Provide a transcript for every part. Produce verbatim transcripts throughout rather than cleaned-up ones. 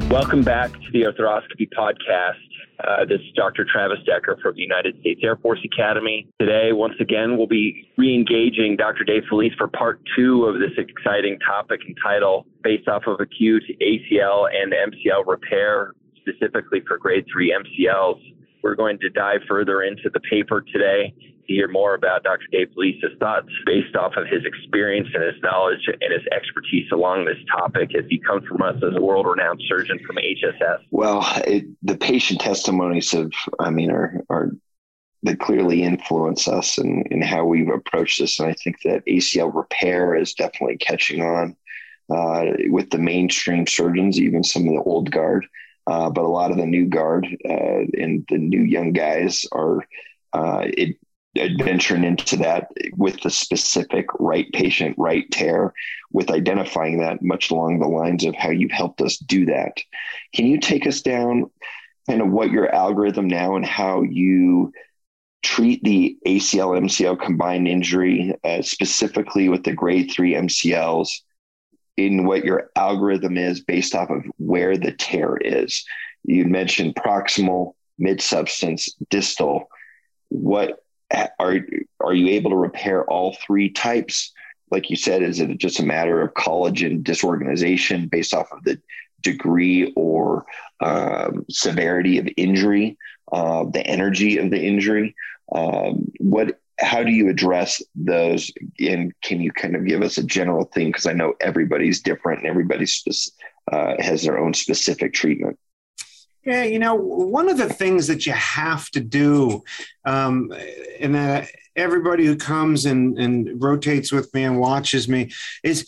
Welcome back to the Arthroscopy Podcast. Uh, this is Doctor Travis Decker from the United States Air Force Academy. Today, once again, we'll be re-engaging Doctor Dave Felice for part two of this exciting topic entitled Based Off of Acute A C L and M C L Repair, specifically for grade three M C Ls. We're going to dive further into the paper today to hear more about Doctor Dave Felice's thoughts based off of his experience and his knowledge and his expertise along this topic as he comes from us as a world-renowned surgeon from H S S. Well, it, the patient testimonies have, I mean, are, are that clearly influence us in, in how we've approached this. And I think that A C L repair is definitely catching on uh, with the mainstream surgeons, even some of the old guard. Uh, but a lot of the new guard uh, and the new young guys are uh, it, adventuring into that with the specific right patient, right tear, with identifying that much along the lines of how you've helped us do that. Can you take us down kind of what your algorithm now and how you treat the A C L M C L combined injury, uh, specifically with the grade three M C Ls? In what your algorithm is based off of where the tear is. You mentioned proximal, mid-substance, distal. What are, are you able to repair all three types? Like you said, is it just a matter of collagen disorganization based off of the degree or um, severity of injury, uh, the energy of the injury? Um, what How do you address those? And can you kind of give us a general thing? Because I know everybody's different and everybody's uh, has their own specific treatment. Yeah, you know, one of the things that you have to do, um, and that everybody who comes and, and rotates with me and watches me is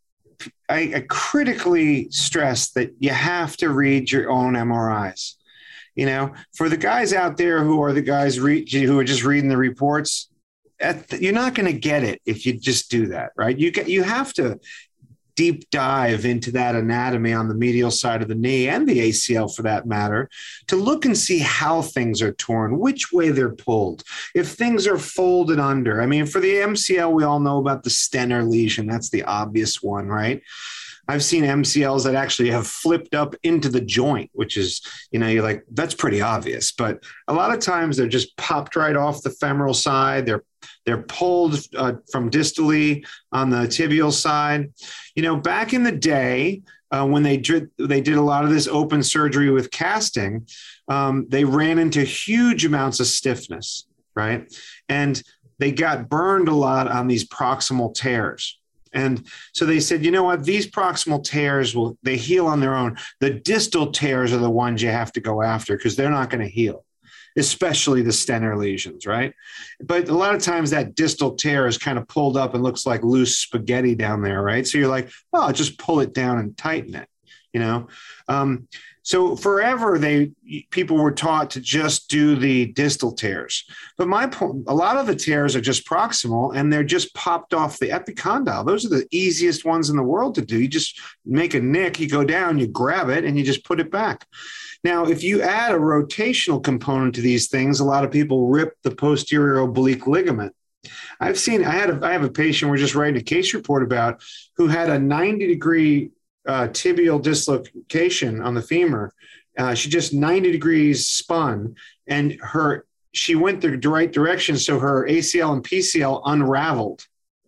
I, I critically stress that you have to read your own M R Is. You know, for the guys out there who are the guys re- who are just reading the reports, At the, you're not going to get it if you just do that, right? You get, you have to deep dive into that anatomy on the medial side of the knee and the A C L for that matter to look and see how things are torn, which way they're pulled, if things are folded under. I mean, for the M C L, we all know about the Stenner lesion. That's the obvious one, right? I've seen M C Ls that actually have flipped up into the joint, which is, you know, you're like, that's pretty obvious. But a lot of times they're just popped right off the femoral side. They're they're pulled uh, from distally on the tibial side. You know, back in the day uh, when they did, they did a lot of this open surgery with casting, um, they ran into huge amounts of stiffness, right? And they got burned a lot on these proximal tears. And so they said, you know what, these proximal tears will, they heal on their own. The distal tears are the ones you have to go after because they're not going to heal, especially the Stenner lesions, right? But a lot of times that distal tear is kind of pulled up and looks like loose spaghetti down there, right? So you're like, well, just pull it down and tighten it, you know? Um, so forever, they people were taught to just do the distal tears. But my point, a lot of the tears are just proximal and they're just popped off the epicondyle. Those are the easiest ones in the world to do. You just make a nick, you go down, you grab it, and you just put it back. Now, if you add a rotational component to these things, a lot of people rip the posterior oblique ligament. I've seen, I had a, I have a patient we're just writing a case report about who had a ninety degree uh, tibial dislocation on the femur. Uh, she just ninety degrees spun and her, she went the right direction. So her A C L and P C L unraveled.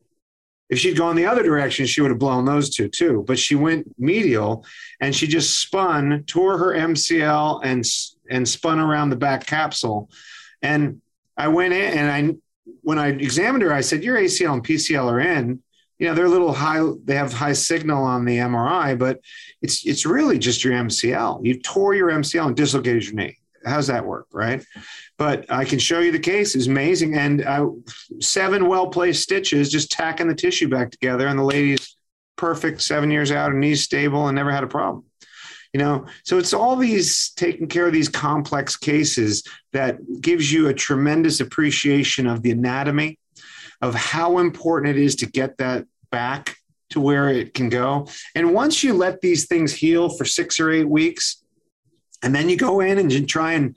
If she'd gone the other direction, she would have blown those two too. But she went medial and she just spun, tore her M C L and, and spun around the back capsule. And I went in and I, when I examined her, I said, your A C L and P C L are in. You know, they're a little high, they have high signal on the M R I, but it's it's really just your M C L. You tore your M C L and dislocated your knee. How's that work, right? But I can show you the case. It's amazing. And I, seven well-placed stitches, just tacking the tissue back together, and the lady's perfect, seven years out, her knee's stable, and never had a problem. You know, so it's all these taking care of these complex cases that gives you a tremendous appreciation of the anatomy, of how important it is to get that back to where it can go. And once you let these things heal for six or eight weeks, and then you go in and you try and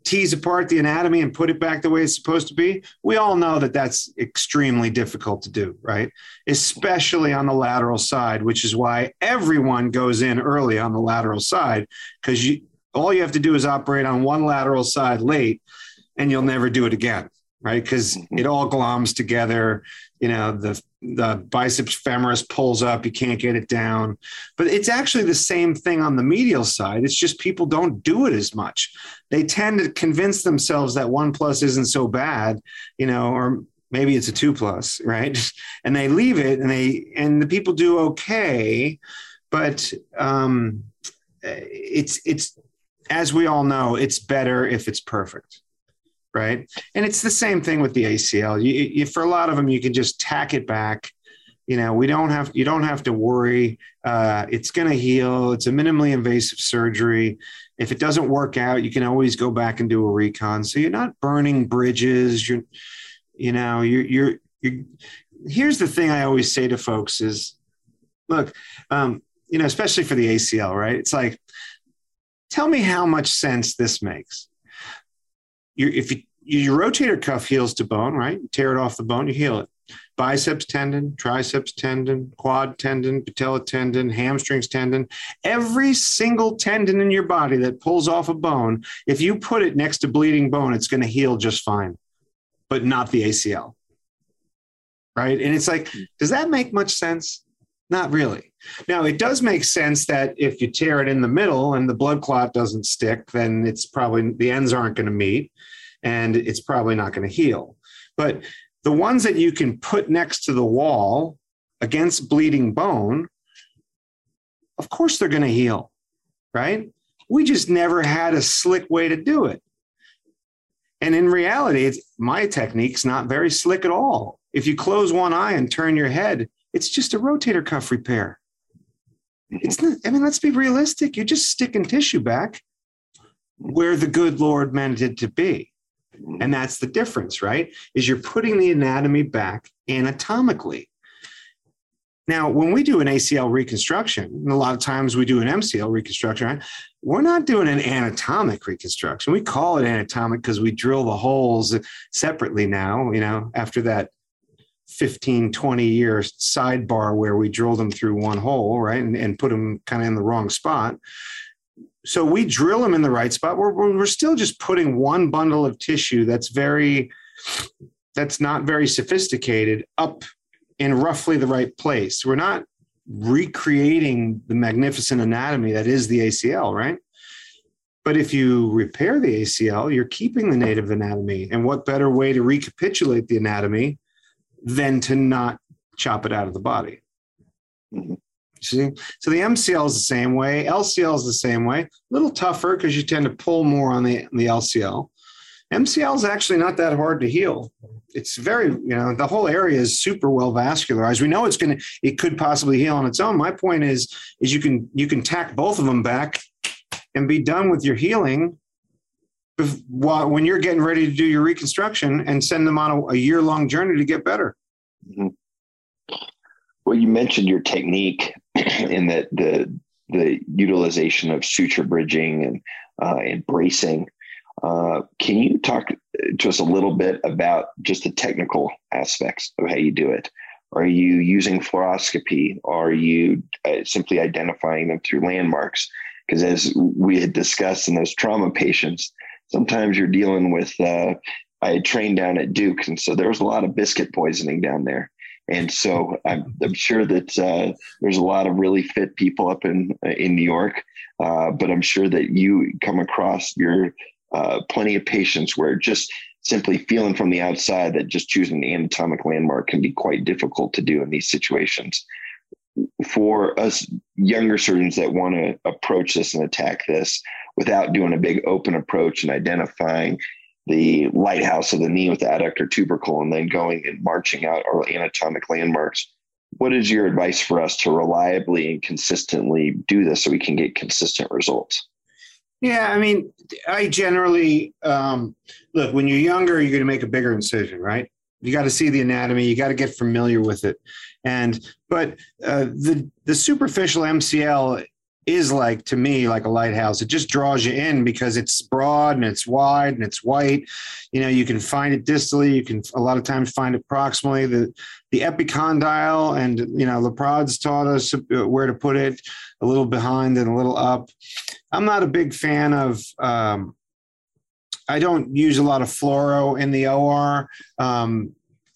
tease apart the anatomy and put it back the way it's supposed to be, we all know that that's extremely difficult to do, right? Especially on the lateral side, which is why everyone goes in early on the lateral side, because you all you have to do is operate on one lateral side late and you'll never do it again, right? Because it all gloms together. You know, the the biceps femoris pulls up, you can't get it down. But it's actually the same thing on the medial side. It's just people don't do it as much. They tend to convince themselves that one plus isn't so bad, you know, or maybe it's a two plus, right? And they leave it, and they and the people do okay, but um, it's it's as we all know, it's better if it's perfect. Right. And it's the same thing with the A C L. You, you, for a lot of them, you can just tack it back. You know, we don't have, you don't have to worry. Uh, it's going to heal. It's a minimally invasive surgery. If it doesn't work out, you can always go back and do a recon. So you're not burning bridges. You're, you know, you're, you're, you're here's the thing I always say to folks is, look, um, you know, especially for the A C L, right? It's like, tell me how much sense this makes. You're, if you, your rotator cuff heals to bone, right? You tear it off the bone, you heal it. Biceps tendon, triceps tendon, quad tendon, patella tendon, hamstrings tendon, every single tendon in your body that pulls off a bone, if you put it next to bleeding bone, it's going to heal just fine, but not the A C L, right? And it's like, does that make much sense? Not really. Now, it does make sense that if you tear it in the middle and the blood clot doesn't stick, then it's probably, the ends aren't going to meet and it's probably not going to heal. But the ones that you can put next to the wall against bleeding bone, of course they're going to heal, right? We just never had a slick way to do it. And in reality, it's, my technique's not very slick at all. If you close one eye and turn your head, it's just a rotator cuff repair. It's not, I mean, let's be realistic. You're just sticking tissue back where the good Lord meant it to be. And that's the difference, right? Is you're putting the anatomy back anatomically. Now, when we do an A C L reconstruction, and a lot of times we do an M C L reconstruction, right? We're not doing an anatomic reconstruction. We call it anatomic because we drill the holes separately now, you know, after that fifteen, twenty year sidebar where we drill them through one hole, right? And, and put them kind of in the wrong spot. So we drill them in the right spot. We're, we're still just putting one bundle of tissue that's very, that's not very sophisticated up in roughly the right place. We're not recreating the magnificent anatomy that is the A C L, right? But if you repair the A C L, you're keeping the native anatomy. And what better way to recapitulate the anatomy than to not chop it out of the body? Mm-hmm. See? So the M C L is the same way. L C L is the same way. A little tougher because you tend to pull more on the, the L C L. M C L is actually not that hard to heal. It's very, you know, the whole area is super well vascularized. We know it's going to, it could possibly heal on its own. My point is, is you can, you can tack both of them back and be done with your healing while, when you're getting ready to do your reconstruction and send them on a, a year-long journey to get better. Mm-hmm. Well, you mentioned your technique in that the the utilization of suture bridging and uh, and bracing. Uh, can you talk to us a little bit about just the technical aspects of how you do it? Are you using fluoroscopy? Are you uh, simply identifying them through landmarks? Because as we had discussed in those trauma patients, sometimes you're dealing with, uh, I had trained down at Duke, and so there was a lot of biscuit poisoning down there. And so I'm, I'm sure that uh, there's a lot of really fit people up in in New York, uh, but I'm sure that you come across your uh, plenty of patients where just simply feeling from the outside that just choosing the anatomic landmark can be quite difficult to do in these situations. For us younger surgeons that want to approach this and attack this without doing a big open approach and identifying the lighthouse of the knee with the adductor tubercle and then going and marching out our anatomic landmarks, what is your advice for us to reliably and consistently do this so we can get consistent results? Yeah, I mean, I generally, um, look, when you're younger, you're going to make a bigger incision, right? You got to see the anatomy. You got to get familiar with it. And, but uh, the, the superficial M C L is like, to me, like a lighthouse. It just draws you in because it's broad and it's wide and it's white. You know, you can find it distally. You can a lot of times find it proximally. The the epicondyle, and, you know, Laprad's taught us where to put it, a little behind and a little up. I'm not a big fan of, um, I don't use a lot of fluoro in the O R. Um,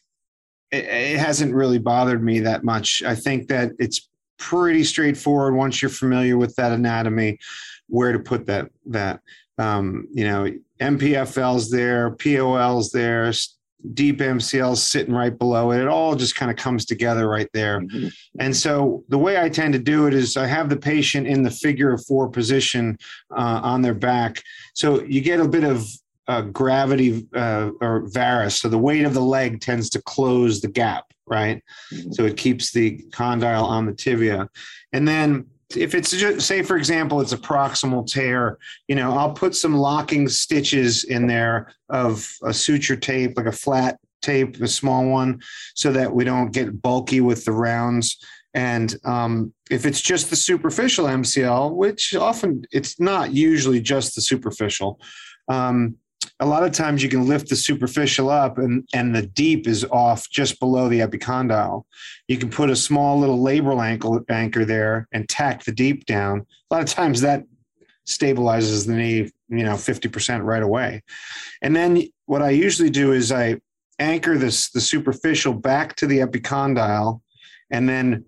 it, it hasn't really bothered me that much. I think that it's pretty straightforward once you're familiar with that anatomy, where to put that, that, um, you know, M P F L's there, P O L's there, deep M C L's sitting right below it. It all just kind of comes together right there. Mm-hmm. And so the way I tend to do it is I have the patient in the figure of four position uh, on their back. So you get a bit of uh, gravity uh, or varus. So the weight of the leg tends to close the gap, right? Mm-hmm. So it keeps the condyle on the tibia. And then if it's just, say, for example, it's a proximal tear, you know, I'll put some locking stitches in there of a suture tape, like a flat tape, a small one, so that we don't get bulky with the rounds. And um, if it's just the superficial M C L, which often it's not usually just the superficial, um, a lot of times you can lift the superficial up and, and the deep is off just below the epicondyle. You can put a small little labral ankle anchor there and tack the deep down. A lot of times that stabilizes the knee, you know, fifty percent right away. And then what I usually do is I anchor this, the superficial back to the epicondyle, and then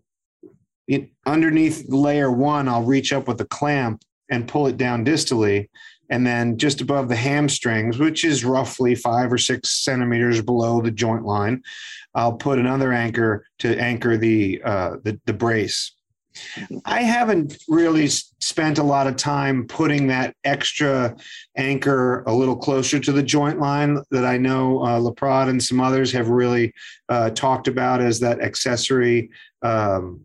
it, underneath layer one, I'll reach up with a clamp and pull it down distally. And then just above the hamstrings, which is roughly five or six centimeters below the joint line, I'll put another anchor to anchor the uh, the, the brace. I haven't really spent a lot of time putting that extra anchor a little closer to the joint line that I know uh, Laprade and some others have really uh, talked about as that accessory um,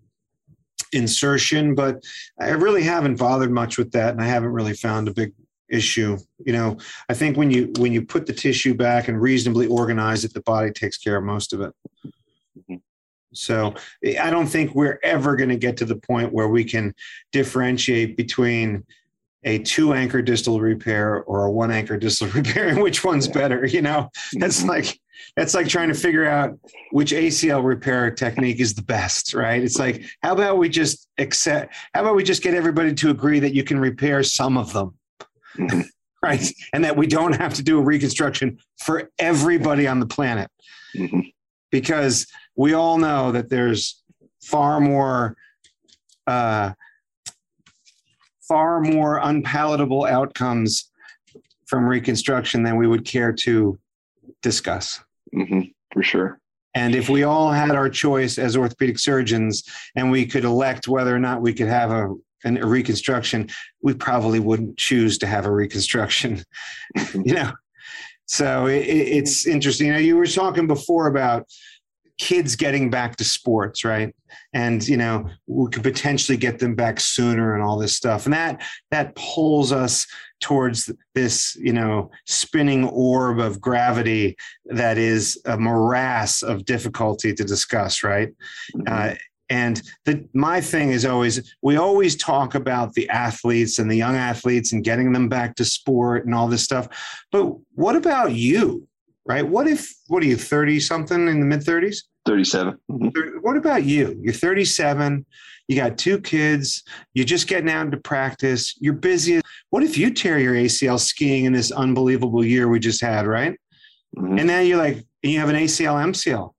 insertion, but I really haven't bothered much with that, and I haven't really found a big issue. You know, I think when you when you put the tissue back and reasonably organize it, the body takes care of most of it. Mm-hmm. So I don't think we're ever going to get to the point where we can differentiate between a two anchor distal repair or a one anchor distal repair and which one's better. You know, that's like that's like trying to figure out which A C L repair technique is the best, right? It's like, how about we just accept, how about we just get everybody to agree that you can repair some of them? Mm-hmm. Right. And that we don't have to do a reconstruction for everybody on the planet. Mm-hmm. Because we all know that there's far more, uh, far more unpalatable outcomes from reconstruction than we would care to discuss. Mm-hmm. For sure. And if we all had our choice as orthopedic surgeons and we could elect whether or not we could have a And a reconstruction, we probably wouldn't choose to have a reconstruction, you know? So it, it's interesting. You know, you were talking before about kids getting back to sports, right? And, you know, we could potentially get them back sooner and all this stuff. And that, that pulls us towards this, you know, spinning orb of gravity that is a morass of difficulty to discuss, right? Mm-hmm. Uh, And the, my thing is always, we always talk about the athletes and the young athletes and getting them back to sport and all this stuff. But what about you, right? What if, what are you, thirty something, in the mid thirties? thirty-seven. Mm-hmm. What about you? You're thirty-seven. You got two kids. You're just getting out into practice. You're busy. What if you tear your A C L skiing in this unbelievable year we just had, right? Mm-hmm. And now you're like, and you have an A C L, M C L.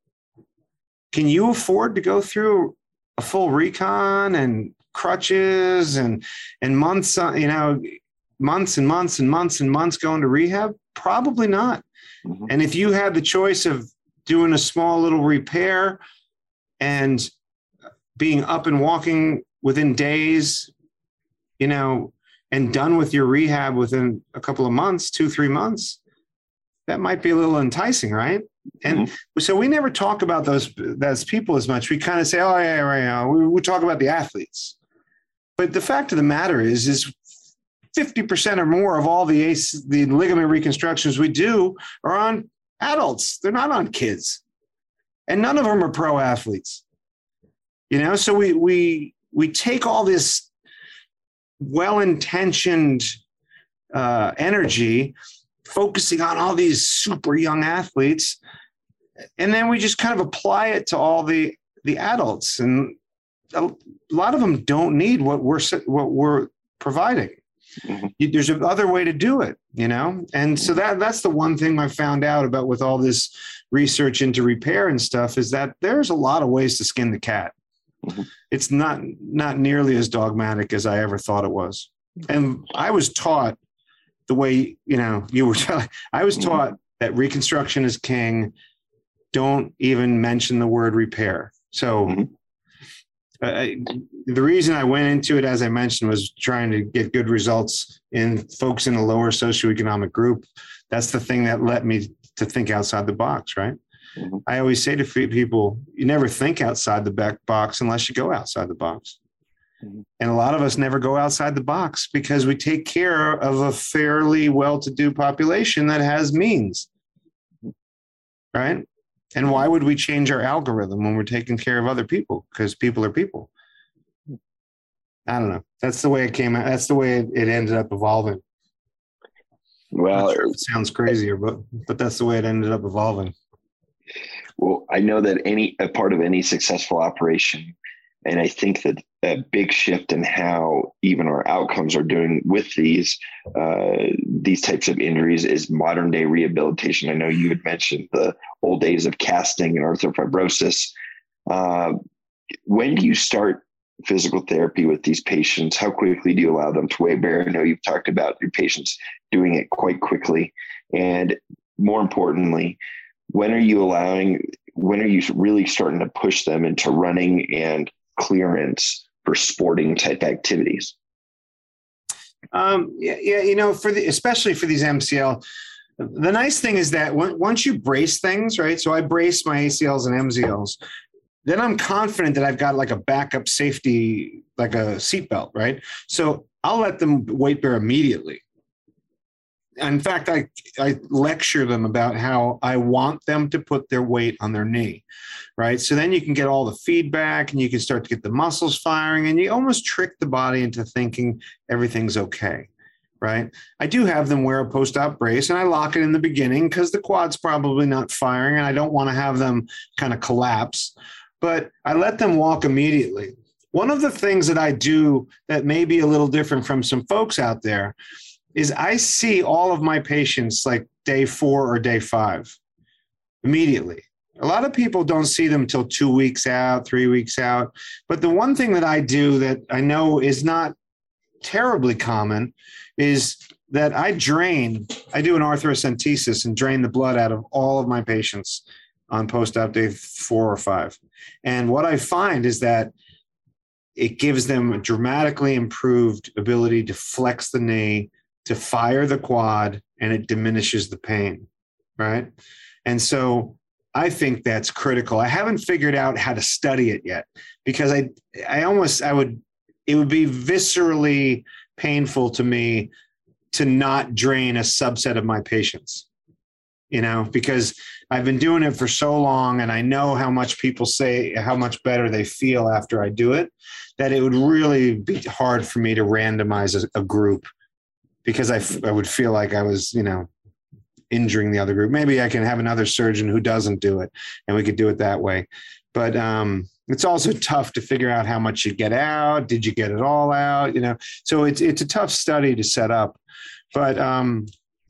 Can you afford to go through a full recon and crutches and, and months, you know, months and months and months and months going to rehab? Probably not. Mm-hmm. And if you had the choice of doing a small little repair and being up and walking within days, you know, and done with your rehab within a couple of months, two, three months, that might be a little enticing, right? And mm-hmm. so we never talk about those, those people as much. We kind of say, oh, yeah, right now. We, we talk about the athletes. But the fact of the matter is, is fifty percent or more of all the ace, the ligament reconstructions we do are on adults. They're not on kids. And none of them are pro athletes. You know, so we we we take all this well-intentioned uh, energy focusing on all these super young athletes. And then we just kind of apply it to all the, the adults. And a lot of them don't need what we're, what we're providing. Mm-hmm. There's another way to do it, you know? And so that that's the one thing I found out about with all this research into repair and stuff, is that there's a lot of ways to skin the cat. Mm-hmm. It's not, not nearly as dogmatic as I ever thought it was. And I was taught the way, you know, you were telling, I was taught that reconstruction is king. Don't even mention the word repair. So mm-hmm. uh, the reason I went into it, as I mentioned, was trying to get good results in folks in a lower socioeconomic group. That's the thing that led me to think outside the box, right? Mm-hmm. I always say to people, you never think outside the back box unless you go outside the box. Mm-hmm. And a lot of us never go outside the box because we take care of a fairly well-to-do population that has means, right? And why would we change our algorithm when we're taking care of other people? Because people are people. I don't know. That's the way it came out. That's the way it, it ended up evolving. Well, sure it sounds crazier, but but that's the way it ended up evolving. Well, I know that any a part of any successful operation, and I think that a big shift in how even our outcomes are doing with these uh, these types of injuries is modern day rehabilitation. I know you had mentioned the old days of casting and arthrofibrosis. Uh, when do you start physical therapy with these patients? How quickly do you allow them to weight bear? I know you've talked about your patients doing it quite quickly. And more importantly, when are you allowing, when are you really starting to push them into running and clearance for sporting type activities? Um, yeah, yeah, you know, for the, especially for these M C L, the nice thing is that when, once you brace things, right? So I brace my A C Ls and M Z Ls, then I'm confident that I've got like a backup safety, like a seatbelt, right? So I'll let them weight bear immediately. In fact, I, I lecture them about how I want them to put their weight on their knee, right? So then you can get all the feedback and you can start to get the muscles firing, and you almost trick the body into thinking everything's okay, right? I do have them wear a post-op brace, and I lock it in the beginning because the quad's probably not firing and I don't want to have them kind of collapse, but I let them walk immediately. One of the things that I do that may be a little different from some folks out there is I see all of my patients like day four or day five immediately. A lot of people don't see them till two weeks out, three weeks out. But the one thing that I do that I know is not terribly common is that I drain, I do an arthrocentesis and drain the blood out of all of my patients on post-op day four or five. And what I find is that it gives them a dramatically improved ability to flex the knee, to fire the quad, and it diminishes the pain, right? And so I think that's critical. I haven't figured out how to study it yet because I, I almost, I would, it would be viscerally painful to me to not drain a subset of my patients, you know, because I've been doing it for so long and I know how much people say, how much better they feel after I do it, that it would really be hard for me to randomize a, a group. Because I, f- I would feel like I was, you know, injuring the other group. Maybe I can have another surgeon who doesn't do it, and we could do it that way. But um, it's also tough to figure out how much you get out. Did you get it all out? You know, so it's it's a tough study to set up. But um,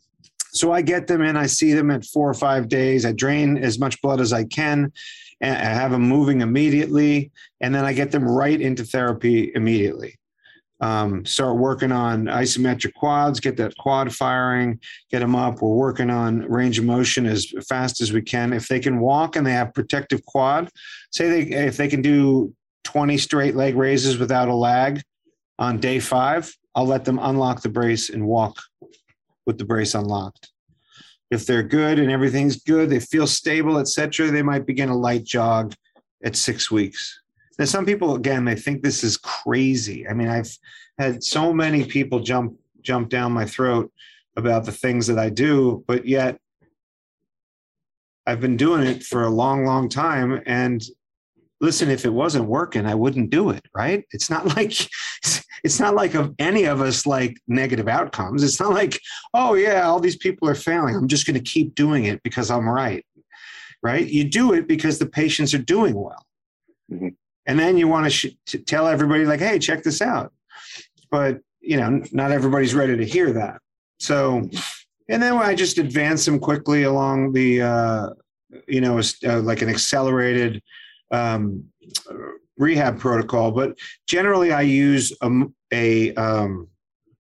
so I get them in. I see them at four or five days. I drain as much blood as I can, and I have them moving immediately, and then I get them right into therapy immediately. Um, start working on isometric quads, get that quad firing, get them up. We're working on range of motion as fast as we can. If they can walk and they have protective quad, say they, if they can do twenty straight leg raises without a lag on day five, I'll let them unlock the brace and walk with the brace unlocked. If they're good and everything's good, they feel stable, et cetera, they might begin a light jog at six weeks. Now, some people, again, they think this is crazy. I mean, I've had so many people jump jump down my throat about the things that I do, but yet I've been doing it for a long, long time, and listen, if it wasn't working, I wouldn't do it. Right. It's not like, it's not like any of us like negative outcomes. It's not like, oh yeah, all these people are failing, I'm just going to keep doing it because I'm right. Right. You do it because the patients are doing well. Mm-hmm. And then you want to, sh- to tell everybody like, hey, check this out. But, you know, not everybody's ready to hear that. So, and then I just advance them quickly along the, uh, you know, uh, like an accelerated um, rehab protocol. But generally I use a, a, um,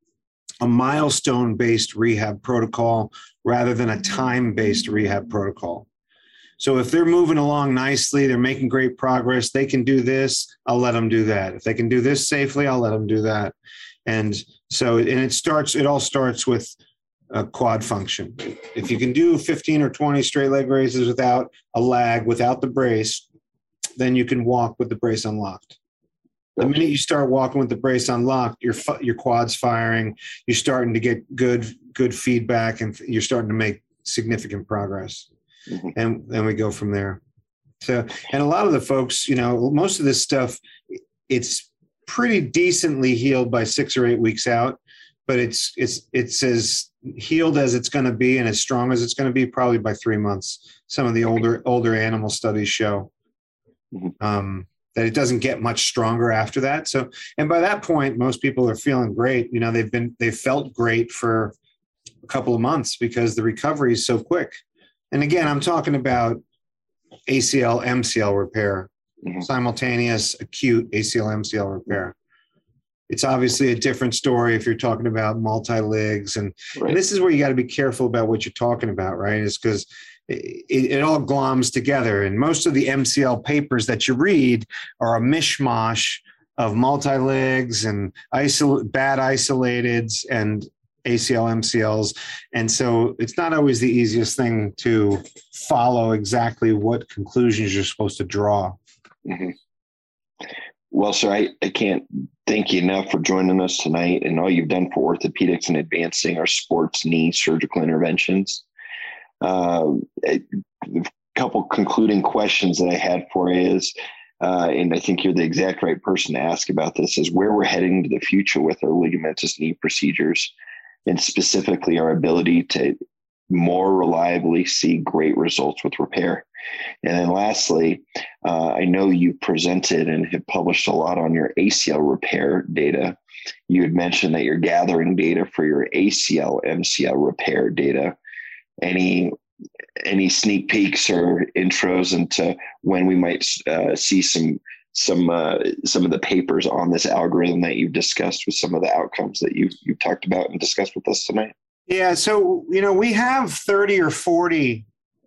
a milestone-based rehab protocol rather than a time-based rehab protocol. So if they're moving along nicely, they're making great progress, they can do this, I'll let them do that. If they can do this safely, I'll let them do that. And so, and it starts, it all starts with a quad function. If you can do fifteen or twenty straight leg raises without a lag, without the brace, then you can walk with the brace unlocked. The minute you start walking with the brace unlocked, your your quad's firing, you're starting to get good, good feedback, and you're starting to make significant progress. Mm-hmm. And then we go from there. So, and a lot of the folks, you know, most of this stuff, it's pretty decently healed by six or eight weeks out, but it's, it's, it's as healed as it's going to be and as strong as it's going to be probably by three months. Some of the older, older animal studies show mm-hmm. um, that it doesn't get much stronger after that. So, and by that point, most people are feeling great. You know, they've been, they've felt great for a couple of months because the recovery is so quick. And again, I'm talking about A C L, M C L repair, mm-hmm. simultaneous acute A C L, M C L repair. It's obviously a different story if you're talking about multi-legs. And, right. and this is where you got to be careful about what you're talking about, right? Is because it, it all gloms together. And most of the M C L papers that you read are a mishmash of multi-legs and isol- bad isolateds and A C L, M C Ls. And so it's not always the easiest thing to follow exactly what conclusions you're supposed to draw. Mm-hmm. Well, sir, I, I can't thank you enough for joining us tonight and all you've done for orthopedics and advancing our sports knee surgical interventions. Uh, a couple concluding questions that I had for you is, uh, and I think you're the exact right person to ask about this, is where we're heading to the future with our ligamentous knee procedures, and specifically our ability to more reliably see great results with repair. And then lastly, uh, I know you presented and have published a lot on your A C L repair data. You had mentioned that you're gathering data for your A C L, M C L repair data. Any any sneak peeks or intros into when we might uh, see some some uh, some of the papers on this algorithm that you've discussed with some of the outcomes that you've, you've talked about and discussed with us tonight? Yeah, so, you know, we have thirty or forty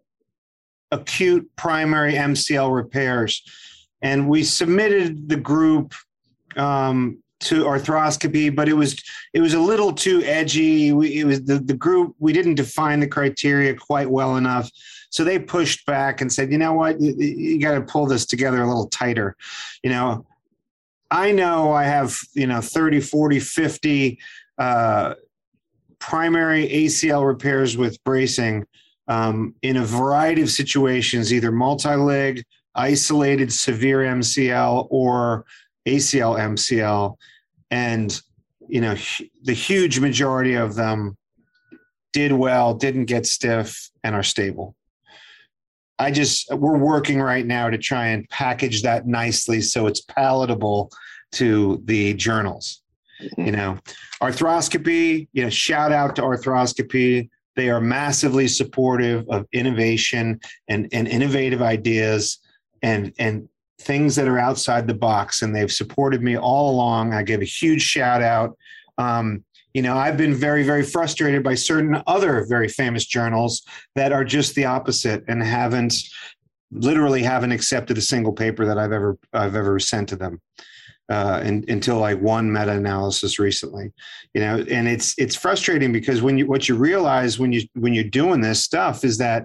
acute primary M C L repairs, and we submitted the group um, to arthroscopy, but it was it was a little too edgy. We, it was the, the group, we didn't define the criteria quite well enough. So they pushed back and said, you know what, you, you got to pull this together a little tighter. You know, I know I have, you know, thirty, forty, fifty uh, primary A C L repairs with bracing um, in a variety of situations, either multi-leg, isolated severe M C L, or A C L, M C L. And, you know, the huge majority of them did well, didn't get stiff, and are stable. I just, we're working right now to try and package that nicely so it's palatable to the journals. You know, arthroscopy, you know, shout out to arthroscopy. They are massively supportive of innovation and, and innovative ideas and, and things that are outside the box. And they've supported me all along. I give a huge shout out. Um, You know, I've been very, very frustrated by certain other very famous journals that are just the opposite and haven't literally haven't accepted a single paper that I've ever I've ever sent to them uh, in, until like one meta-analysis recently. You know, and it's it's frustrating because when you what you realize when you when you're doing this stuff is that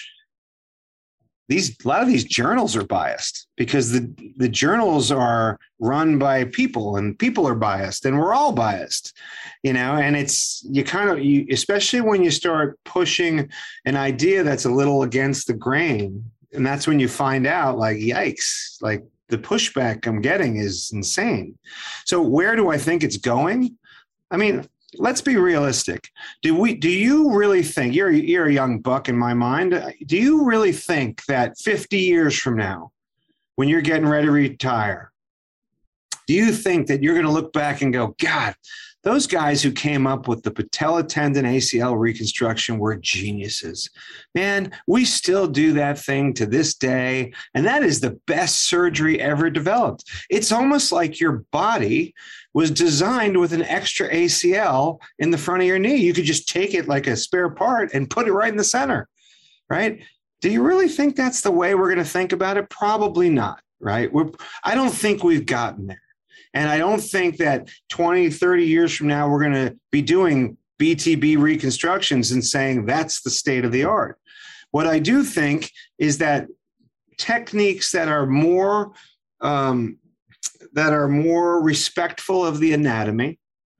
these a lot of these journals are biased because the the journals are run by people and people are biased and we're all biased, you know, and it's you kind of you especially when you start pushing an idea that's a little against the grain, and that's when you find out, like, yikes, like the pushback I'm getting is insane. So where do I think it's going? I mean, let's be realistic. Do we, do you really think, you're, you're a young buck in my mind. Do you really think that fifty years from now, when you're getting ready to retire, do you think that you're going to look back and go, God, those guys who came up with the patella tendon A C L reconstruction were geniuses? Man, we still do that thing to this day, and that is the best surgery ever developed. It's almost like your body was designed with an extra A C L in the front of your knee. You could just take it like a spare part and put it right in the center, right? Do you really think that's the way we're going to think about it? Probably not, right? We're, I don't think we've gotten there. And I don't think that twenty, thirty years from now, we're going to be doing B T B reconstructions and saying that's the state of the art. What I do think is that techniques that are more, um, that are more respectful of the anatomy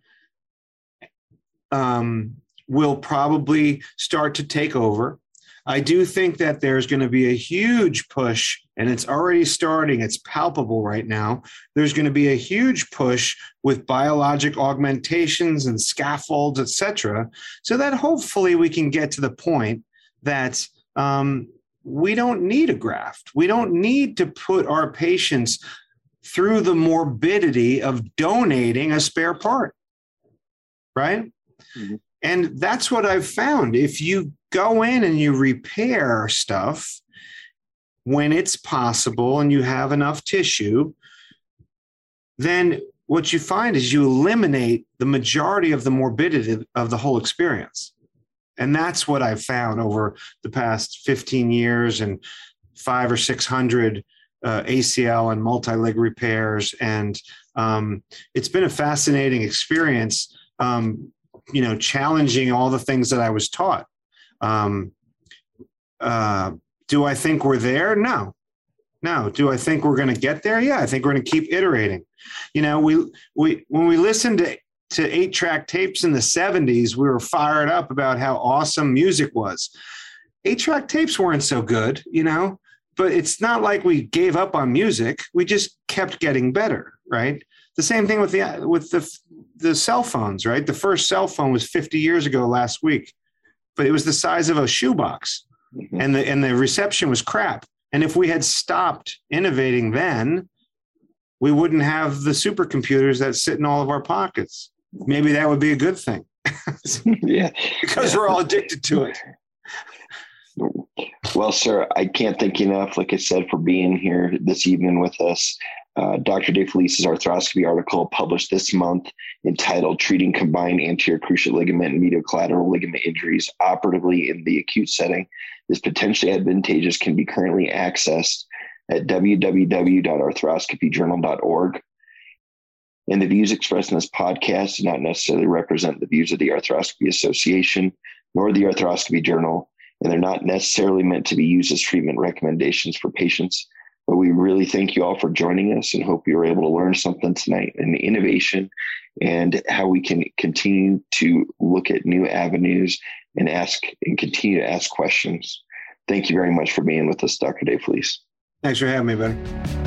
um, will probably start to take over. I do think that there's going to be a huge push, and it's already starting. It's palpable right now. There's going to be a huge push with biologic augmentations and scaffolds, et cetera, so that hopefully we can get to the point that um, we don't need a graft. We don't need to put our patients through the morbidity of donating a spare part, right? Mm-hmm. And that's what I've found. If you go in and you repair stuff when it's possible and you have enough tissue, then what you find is you eliminate the majority of the morbidity of the whole experience. And that's what I've found over the past fifteen years and five or six hundred uh, A C L and multi-leg repairs. And um, it's been a fascinating experience, um, you know, challenging all the things that I was taught. Um, uh, do I think we're there? No, no. Do I think we're going to get there? Yeah, I think we're going to keep iterating. You know, we, we, when we listened to, to eight track tapes in the seventies, we were fired up about how awesome music was. Eight track tapes weren't so good, you know, but it's not like we gave up on music. We just kept getting better. Right. The same thing with the, with the, the cell phones, right? The first cell phone was fifty years ago last week, but it was the size of a shoebox, mm-hmm. and the, and the reception was crap. And if we had stopped innovating then, we wouldn't have the supercomputers that sit in all of our pockets. Maybe that would be a good thing. Yeah. Because yeah. we're all addicted to it. Well, sir, I can't thank you enough, like I said, for being here this evening with us. Uh, Doctor Dave Felice's arthroscopy article published this month entitled Treating Combined Anterior Cruciate Ligament and Medial Collateral Ligament Injuries Operatively in the Acute Setting is Potentially Advantageous can be currently accessed at w w w dot arthroscopy journal dot org. And the views expressed in this podcast do not necessarily represent the views of the Arthroscopy Association nor the Arthroscopy Journal, and they're not necessarily meant to be used as treatment recommendations for patients. But we really thank you all for joining us and hope you were able to learn something tonight in innovation and how we can continue to look at new avenues and ask and continue to ask questions. Thank you very much for being with us, Doctor Dave Felice. Thanks for having me, buddy.